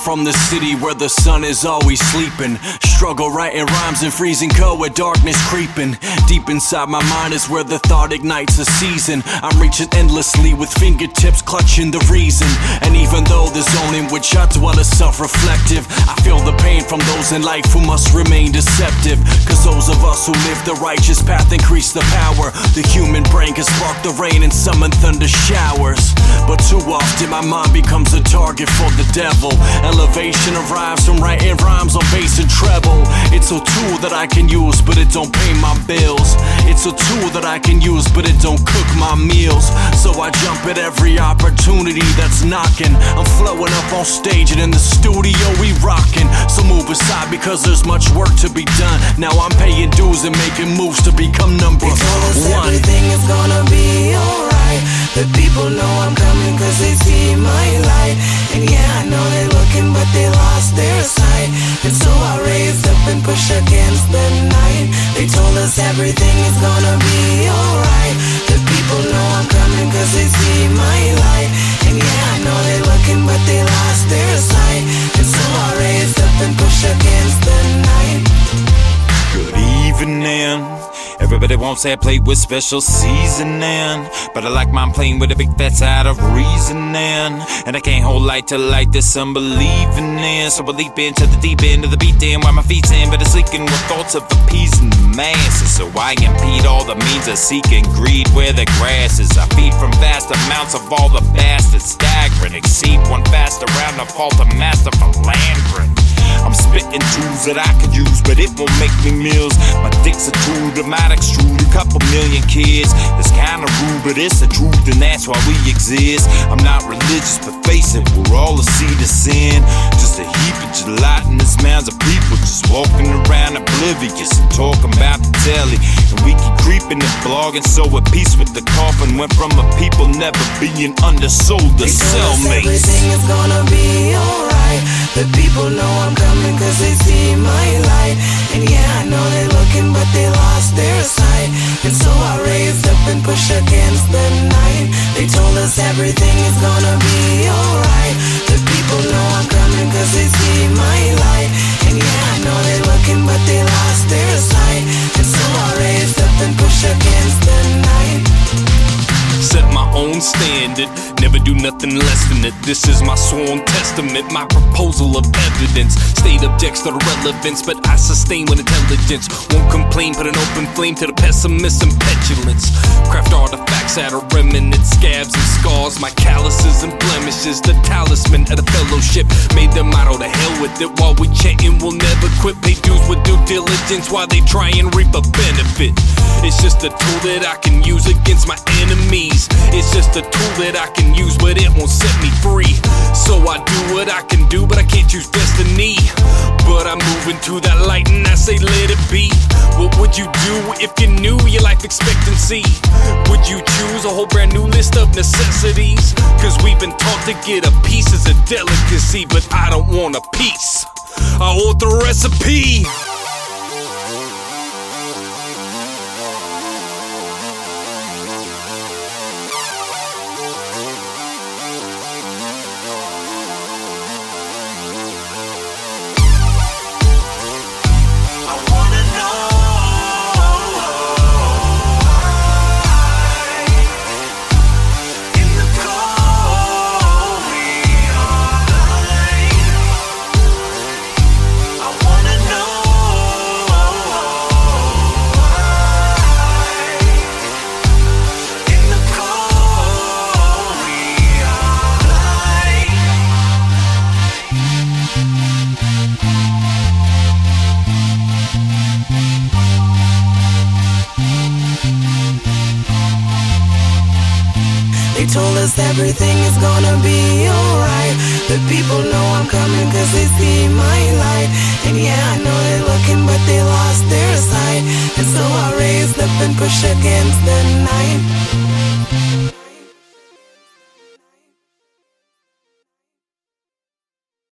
from the city where the sun is always sleeping. Struggle writing rhymes in freezing cold with darkness creeping. Deep inside my mind is where the thought ignites a season. I'm reaching endlessly with fingertips clutching the reason. And even though the zone in which I dwell is self-reflective, I feel the pain from those in life who must remain deceptive. Cause those of us who live the righteous path increase the power. The human brain can spark the rain and summon thunder showers. But too often my mind becomes a target for the devil. Elevation arrives from writing rhymes on bass and treble. It's a tool that I can use, but it don't pay my bills. It's a tool that I can use, but it don't cook my meals. So I jump at every opportunity that's knocking. I'm flowing up on stage and in the studio we rocking. So move aside because there's much work to be done. Now I'm paying dues and making moves to become number they told us one. Everything is gonna be alright. The people know I'm coming cause they see my light. And yeah, I know they're looking but they lost their sight. And so I raised up and pushed against the night. They told us everything is gonna be alright. The people know I'm coming cause they see my light. And yeah, I know they're looking but they lost their sight. And so I raised up and pushed against the night. Good evening. Everybody wants that plate with special seasoning, but I like mine plain with a big fat side of reasoning. And I can't hold light till light this unbelieving in. So I leap into the deep end of the beat then while my feet's in, but it's leaking with thoughts of appeasing the masses. So I impede all the means of seeking greed where the grass is. I feed from vast amounts of all the bastards, staggering. Exceed one fast around the fault of master philandering. I'm spitting tools that I could use, but it won't make me meals. My dick's a tool that might extrude a couple million kids. It's kinda rude, but it's the truth, and that's why we exist. I'm not religious, but face it, we're all a seed of sin. Just a heap of gelatinous mounds of people just walking around oblivious and talking about the telly. And we keep creeping and blogging, so at peace with the coffin. Went from a people never being undersold to cellmates. Everything is gonna be alright. The people know I'm coming cause they see my light. And yeah, I know they're looking but they lost their sight. And so I raised up and pushed against the night. They told us everything is gonna be alright. The people know I'm coming cause they see my light. And yeah, I know they're looking but they lost their sight. And so I raised up and pushed against the night. Set my own standard, never do nothing less than it. This is my sworn testament, my proposal of evidence. State objects to the relevance, but I sustain with intelligence. Won't complain, put an open flame to the pessimists and petulance. Craft artifacts out of remnant scabs and scars. My calluses and blemishes, the talisman of the fellowship. Made the motto, to hell with it. While we chanting, we'll never quit. Pay dues with due diligence while they try and reap a benefit. It's just a tool that I can use against my enemies. It's just a tool that I can use, but it won't set me free. So I do what I can do, but I can't choose destiny. But I'm moving to that light and I say let it be. What would you do if you knew your life expectancy? Would you choose a whole brand new list of necessities? Cause we've been taught to get a piece as a delicacy, but I don't want a piece, I want the recipe. They told us everything is gonna be alright. The people know I'm coming cause they see my light. And yeah, I know they're looking but they lost their sight. And so I raised up and pushed against